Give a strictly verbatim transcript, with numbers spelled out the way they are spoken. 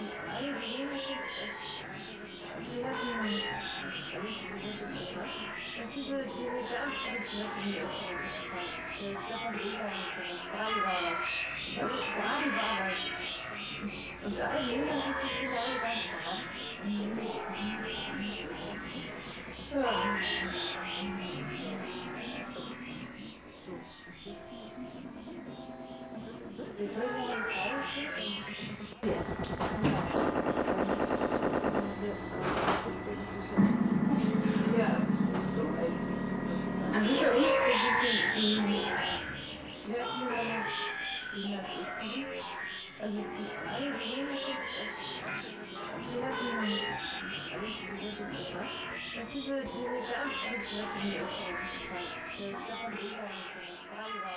drei Unterschied ist, also lassen, dass diese, diese Gaskristallen, die du ausgerechnet hast, das Stefan Eva und so, drei Wahl. Drei Wahl. Und drei Unterschied zwischen drei Gaskraft. Ja. Wir sollen noch eine Frage schicken. Ja. Also ich habe nicht die, die, die, die ersten Männer, die Nachrichten. Also die drei Unterschied ist, also lassen, dass diese, diese Gaskristallen, die du ausgerechnet hast, das Stefan Eva und so, drei Wahl.